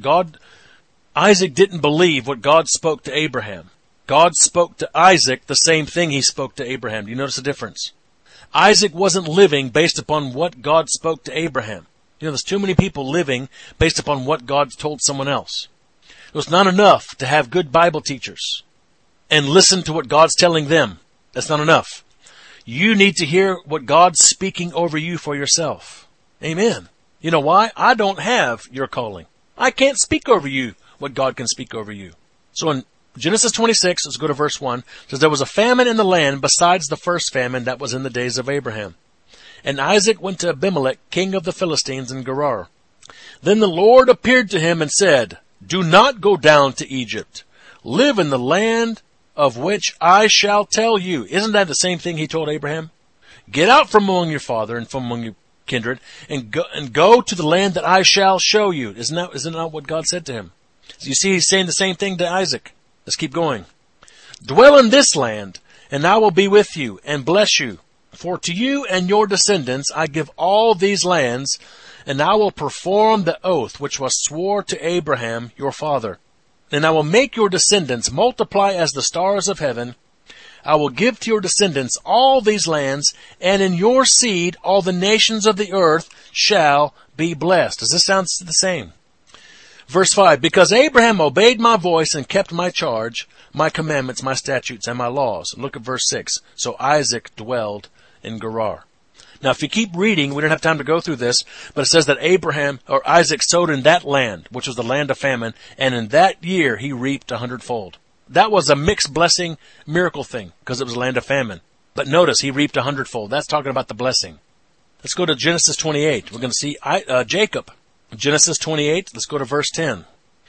S1: Isaac didn't believe what God spoke to Abraham. God spoke to Isaac the same thing He spoke to Abraham. Do you notice the difference? Isaac wasn't living based upon what God spoke to Abraham. There's too many people living based upon what God told someone else. It was not enough to have good Bible teachers and listen to what God's telling them. That's not enough. You need to hear what God's speaking over you for yourself. Amen. You know why? I don't have your calling. I can't speak over you what God can speak over you. So in Genesis 26, let's go to verse 1, says, There was a famine in the land besides the first famine that was in the days of Abraham. And Isaac went to Abimelech, king of the Philistines in Gerar. Then the Lord appeared to him and said, Do not go down to Egypt. Live in the land of which I shall tell you. Isn't that the same thing He told Abraham? Get out from among your father and from among your kindred and go to the land that I shall show you. Isn't that what God said to him? So you see, He's saying the same thing to Isaac. Let's keep going. Dwell in this land, and I will be with you and bless you. For to you and your descendants I give all these lands, and I will perform the oath which was swore to Abraham your father. And I will make your descendants multiply as the stars of heaven. I will give to your descendants all these lands, and in your seed all the nations of the earth shall be blessed. Does this sound the same? Verse 5, Because Abraham obeyed my voice and kept my charge, my commandments, my statutes, and my laws. Look at verse 6. So Isaac dwelled in Gerar. Now if you keep reading, we don't have time to go through this, but it says that Isaac sowed in that land, which was the land of famine, and in that year he reaped 100-fold. That was a mixed blessing miracle thing, because it was a land of famine. But notice, he reaped 100-fold. That's talking about the blessing. Let's go to Genesis 28. We're going to see Jacob. Genesis 28, let's go to verse 10. It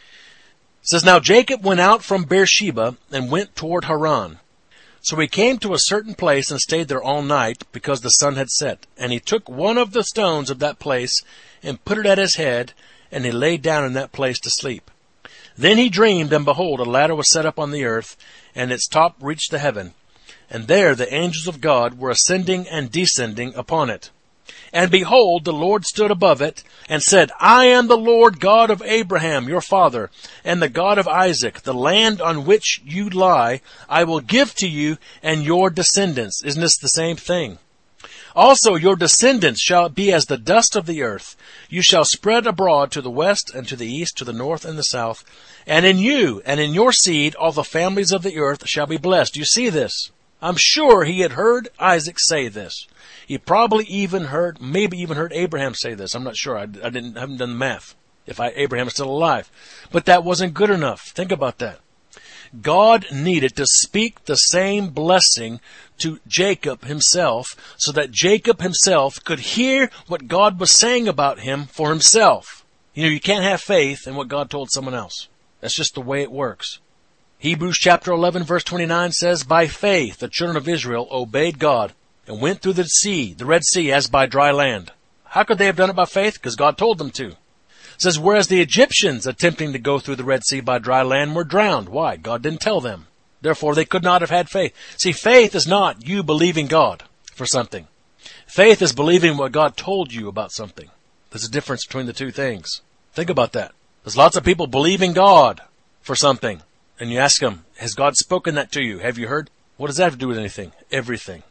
S1: says, Now Jacob went out from Beersheba and went toward Haran. So he came to a certain place and stayed there all night because the sun had set. And he took one of the stones of that place and put it at his head, and he lay down in that place to sleep. Then he dreamed, and behold, a ladder was set up on the earth, and its top reached to heaven. And there the angels of God were ascending and descending upon it. And behold, the Lord stood above it, and said, I am the Lord God of Abraham, your father, and the God of Isaac. The land on which you lie, I will give to you and your descendants. Isn't this the same thing? Also your descendants shall be as the dust of the earth. You shall spread abroad to the west and to the east, to the north and the south. And in you and in your seed all the families of the earth shall be blessed. You see this? I'm sure he had heard Isaac say this. He probably maybe even heard Abraham say this. I'm not sure. I haven't done the math. If Abraham is still alive. But that wasn't good enough. Think about that. God needed to speak the same blessing to Jacob himself so that Jacob himself could hear what God was saying about him for himself. You can't have faith in what God told someone else. That's just the way it works. Hebrews chapter 11 verse 29 says, By faith the children of Israel obeyed God and went through the Red Sea, as by dry land. How could they have done it by faith? Because God told them to. It says, whereas the Egyptians attempting to go through the Red Sea by dry land were drowned. Why? God didn't tell them. Therefore, they could not have had faith. See, faith is not you believing God for something. Faith is believing what God told you about something. There's a difference between the two things. Think about that. There's lots of people believing God for something. And you ask them, has God spoken that to you? Have you heard? What does that have to do with anything? Everything.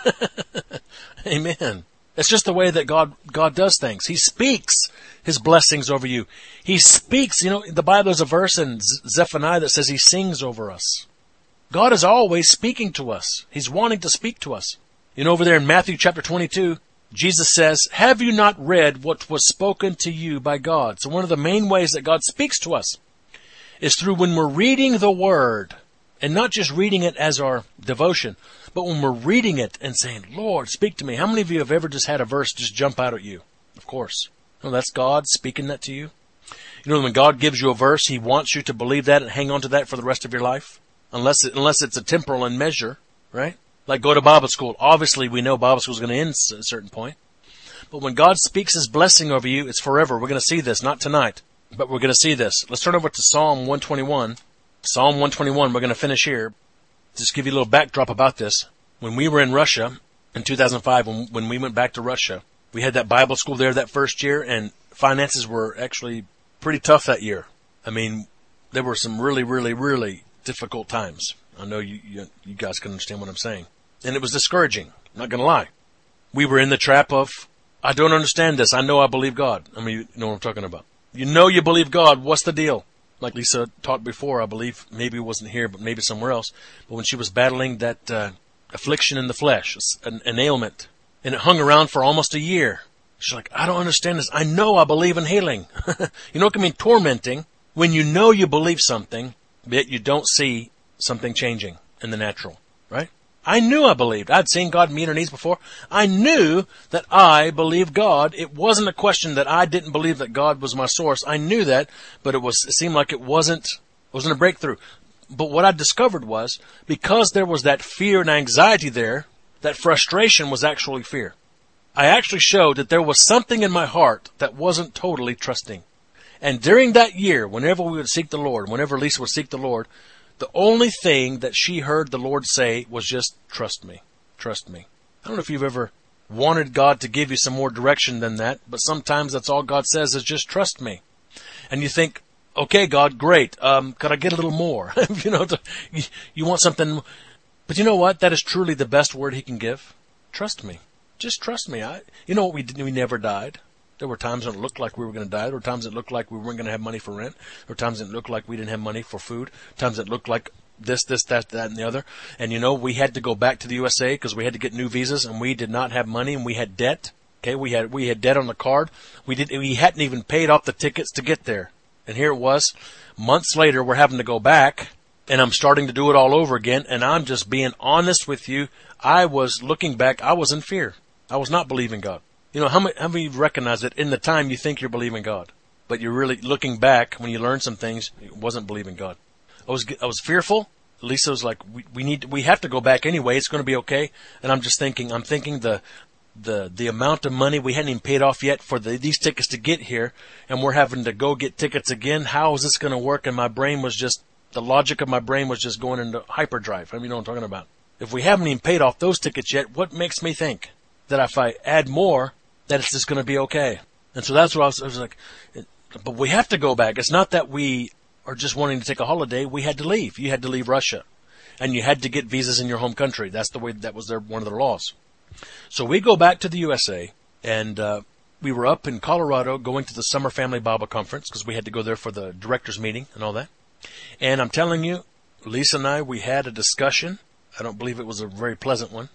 S1: Amen. It's just the way that God does things. He speaks His blessings over you. He speaks, the Bible, there's a verse in Zephaniah that says He sings over us. God is always speaking to us. He's wanting to speak to us. Over there in Matthew chapter 22, Jesus says, have you not read what was spoken to you by God? So one of the main ways that God speaks to us is through when we're reading the Word, and not just reading it as our devotion, but when we're reading it and saying, Lord, speak to me. How many of you have ever just had a verse just jump out at you? Of course. That's God speaking that to you. When God gives you a verse, He wants you to believe that and hang on to that for the rest of your life. Unless it's a temporal in measure, right? Like go to Bible school. Obviously, we know Bible school is going to end at a certain point. But when God speaks His blessing over you, it's forever. We're going to see this, not tonight, but we're going to see this. Let's turn over to Psalm 121. Psalm 121, we're going to finish here. Just give you a little backdrop about this. When we were in Russia in 2005, when we went back to Russia, we had that Bible school there that first year, and finances were actually pretty tough that year. There were some really, really, really difficult times. I know you guys can understand what I'm saying. And it was discouraging. I'm not going to lie. We were in the trap of, I don't understand this. I know I believe God. You know what I'm talking about. You believe God. What's the deal? Like Lisa taught before, I believe, maybe it wasn't here, but maybe somewhere else. But when she was battling that affliction in the flesh, an ailment, and it hung around for almost a year. She's like, I don't understand this. I know I believe in healing. It can mean tormenting when you know you believe something, yet you don't see something changing in the natural, right? I knew I believed. I'd seen God meet her needs before. I knew that I believed God. It wasn't a question that I didn't believe that God was my source. I knew that, but it seemed like it wasn't a breakthrough. But what I discovered was, because there was that fear and anxiety there, that frustration was actually fear. I actually showed that there was something in my heart that wasn't totally trusting. And during that year, whenever we would seek the Lord, whenever Lisa would seek the Lord, the only thing that she heard the Lord say was just, trust me, trust me. I don't know if you've ever wanted God to give you some more direction than that, but sometimes that's all God says is just trust me. And you think, okay, God, great. Could I get a little more? You want something, but you know what? That is truly the best word He can give. Trust me. Just trust me. We never died. There were times when it looked like we were going to die. There were times it looked like we weren't going to have money for rent. There were times it looked like we didn't have money for food. Times it looked like this, that, and the other. And we had to go back to the USA because we had to get new visas, and we did not have money, and we had debt. Okay, we had debt on the card. We hadn't even paid off the tickets to get there. And here it was, months later, we're having to go back, and I'm starting to do it all over again. And I'm just being honest with you. I was looking back. I was in fear. I was not believing God. How many recognize that in the time you think you're believing God, but you're really looking back when you learn some things, you wasn't believing God. I was fearful. Lisa was like, we have to go back anyway. It's going to be okay. And I'm thinking the amount of money we hadn't even paid off yet for these tickets to get here, and we're having to go get tickets again. How is this going to work? And the logic of my brain was just going into hyperdrive. You know what I'm talking about. If we haven't even paid off those tickets yet, what makes me think that if I add more, that it's just going to be okay? And so that's what I was like, but we have to go back. It's not that we are just wanting to take a holiday. We had to leave. You had to leave Russia, and you had to get visas in your home country. That's the way, that was one of their laws. So we go back to the USA, and we were up in Colorado going to the Summer Family Bible Conference because we had to go there for the director's meeting and all that. And I'm telling you, Lisa and I, we had a discussion. I don't believe it was a very pleasant one.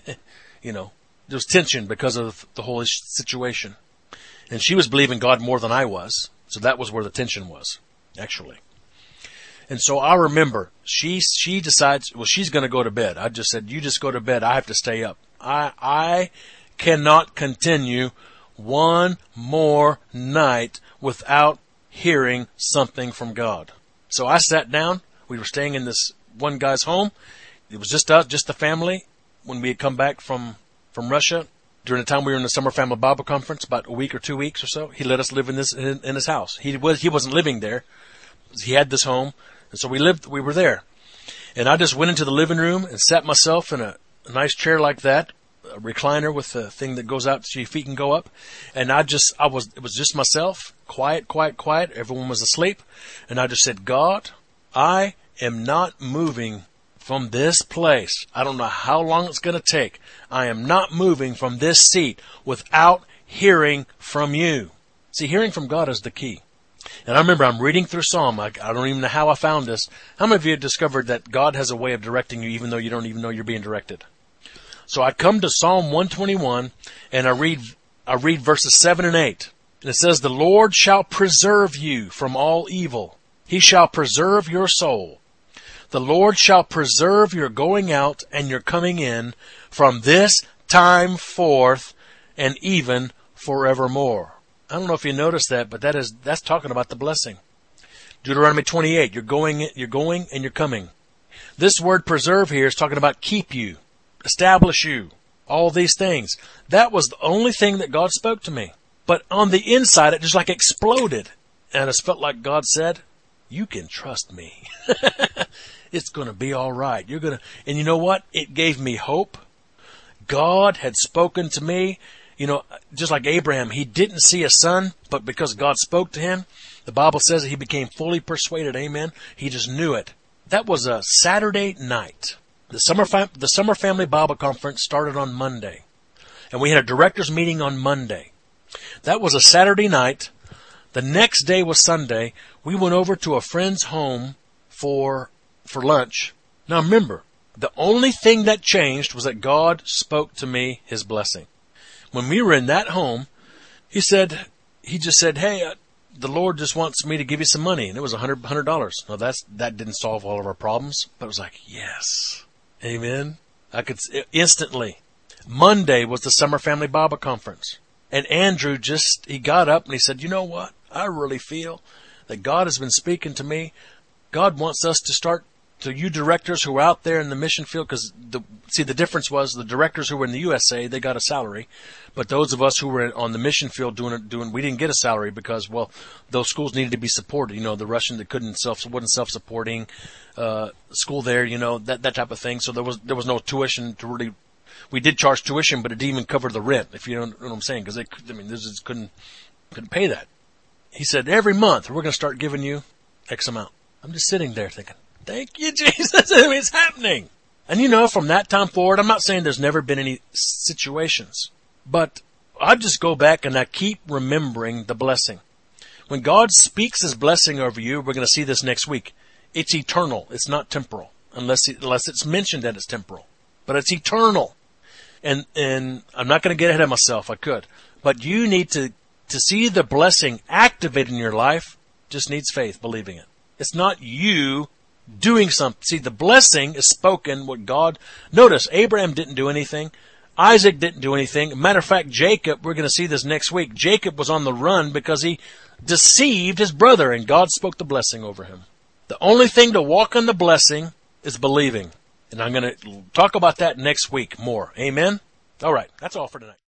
S1: There was tension because of the whole situation. And she was believing God more than I was. So that was where the tension was, actually. And so I remember she decides, she's going to go to bed. I just said, you just go to bed. I have to stay up. I cannot continue one more night without hearing something from God. So I sat down. We were staying in this one guy's home. It was just us, just the family. When we had come back from Russia, during the time we were in the Summer Family Bible Conference, about a week or 2 weeks or so, he let us live in his house. He wasn't living there. He had this home, and so we were there. And I just went into the living room and sat myself in a nice chair like that, a recliner with a thing that goes out so your feet can go up. And it was just myself, quiet. Everyone was asleep. And I just said, God, I am not moving from this place. I don't know how long it's going to take. I am not moving from this seat without hearing from you. See, hearing from God is the key. And I remember I'm reading through Psalm. I don't even know how I found this. How many of you have discovered that God has a way of directing you even though you don't even know you're being directed? So I come to Psalm 121 and I read verses 7 and 8. And it says, the Lord shall preserve you from all evil. He shall preserve your soul. The Lord shall preserve your going out and your coming in from this time forth and even forevermore. I don't know if you noticed that, but that's talking about the blessing. Deuteronomy 28, you're going and you're coming. This word preserve here is talking about keep you, establish you, all these things. That was the only thing that God spoke to me. But on the inside, it just like exploded. And it felt like God said, you can trust me. It's going to be all right. And you know what? It gave me hope. God had spoken to me. You know, just like Abraham, he didn't see a son, but because God spoke to him, the Bible says that he became fully persuaded. Amen. He just knew it. That was a Saturday night. The Summer Family Bible Conference started on Monday, and we had a director's meeting on Monday. That was a Saturday night. The next day was Sunday. We went over to a friend's home for lunch. Now remember, the only thing that changed was that God spoke to me his blessing. When we were in that home, he just said, hey, the Lord just wants me to give you some money. And it was $100. Now that didn't solve all of our problems, but it was like, yes, amen. I could instantly. Monday was the Summer Family Bible Conference. And Andrew he got up and he said, you know what? I really feel that God has been speaking to me. God wants us to start, to you directors who are out there in the mission field, because the difference was the directors who were in the USA, they got a salary, but those of us who were on the mission field doing, we didn't get a salary because, well, those schools needed to be supported. You know, the Russian that wasn't self-supporting, school there, you know, that type of thing. So there was no tuition to really, we did charge tuition, but it didn't even cover the rent, if you know what I'm saying, because this couldn't pay that. He said, every month we're going to start giving you X amount. I'm just sitting there thinking, thank you, Jesus. It's happening. And you know, from that time forward, I'm not saying there's never been any situations, but I just go back and I keep remembering the blessing. When God speaks his blessing over you, we're going to see this next week. It's eternal. It's not temporal, unless it's mentioned that it's temporal, but it's eternal. And I'm not going to get ahead of myself. I could, but you need to see the blessing activated in your life. Just needs faith, believing it. It's not you doing something. See, the blessing is spoken what God. Notice, Abraham didn't do anything. Isaac didn't do anything. Matter of fact, Jacob, we're going to see this next week. Jacob was on the run because he deceived his brother, and God spoke the blessing over him. The only thing to walk in the blessing is believing. And I'm going to talk about that next week more. Amen? All right, that's all for tonight.